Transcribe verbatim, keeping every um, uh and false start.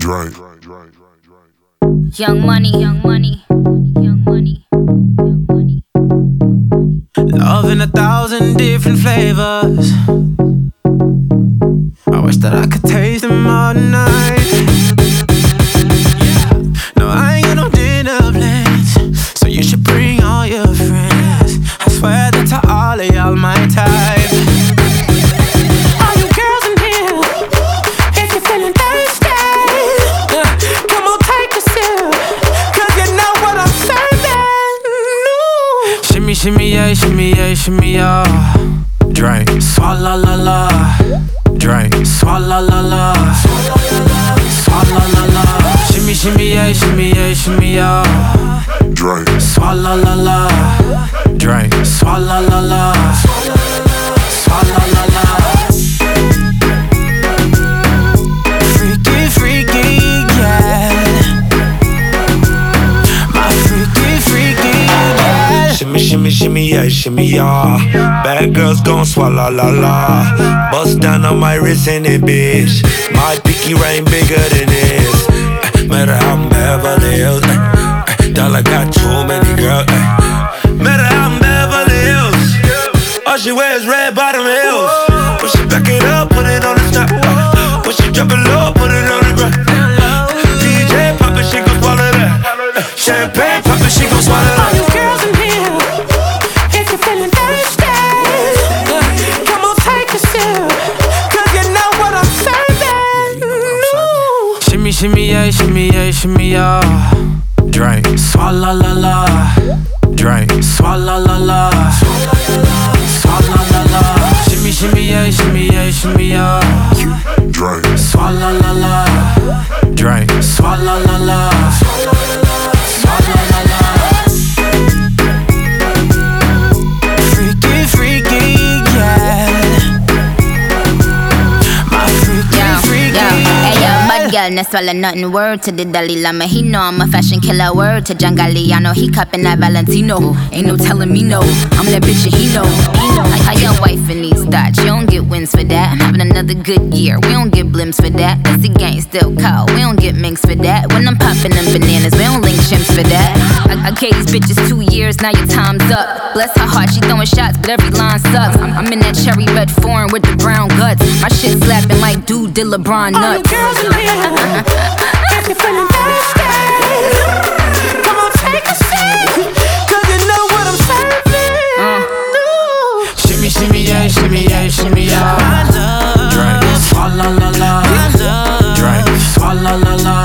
Drink. Young money, young money, young money, young money. Love in a thousand different flavors. I wish that I could taste them all night. No, I ain't got no dinner plans, so you should bring all your friends. I swear that to all of y'all my type. All you girls in here, if you're feeling thirsty, uh, come on take a sip, cause you know what I'm serving. No. Shimmy, shimmy, yeah, shimmy, yeah, shimmy, yeah. Drink, swalla la la. Drink, swalla la la. Swalla la la. Shimmy, shimmy, yeah, shimmy, yeah, shimmy, yeah. Drink. Swalla la la. Drink, swalla la la. Swalla la la. Freaky, freaky, yeah. My freaky, freaky, yeah. Shimmy, shimmy, shimmy, yeah, shimmy, yeah. Bad girls gon' swallow la la. Bust down on my wrist in it, bitch. My pinky ring bigger than this. Uh, matter how I'm Beverly Hills. Uh, uh, dollar got too many girls. Uh, matter how I'm Beverly Hills. All she wears red bottom heels. When she back it up, put it on the top. Uh, when she drop it low, put it on the ground. D J pop it, she gon' swallow that. Uh, champagne pop it, she gon' swallow that. All you girls in here, if you're feeling thirsty, uh, come on take a sip, cause you know what I'm serving. No. Shimmy, shimmy, yeah, shimmy, yeah, shimmy, yeah. Drink, swalla la la. Drink, swalla la la. Swalla la la. Shimmy, shimmy, yeah, shimmy, yeah, shimmy, yeah. Drink. Swalla la la. Drink, swalla la la. Swalla la la. Freaky, freaky, yeah. My freaky, Yo, freaky, yo, hey yo, yeah. bad girl, no swallow nothing. Word to the Dalai Lama, he know I'm a fashion killer. Word to John Galliano, he cupping that Valentino. Ain't no telling me no, I'm that bitch and he know. He know. Like how your wife in these thoughts, you don't get wins for that. I'm having another good year, we don't get blimps for that. That's the gang still cold, we don't get minks for that. When I'm popping them bananas, we don't link chimps for that. I, I gave these bitches two years, now your time's up. Bless her heart, she throwing shots, but every line sucks. I'm, I'm in that cherry red foreign with the brown guts. My shit slapping like dude did LeBron All you nuts. girls in here, if you're feeling thirsty, come on take a sip, cause you know what I'm serving. Uh. No. Shimmy, shimmy, yeah, shimmy, yeah, shimmy, yeah. I love. Drink, swalla la la. I love. Drink, swalla la la.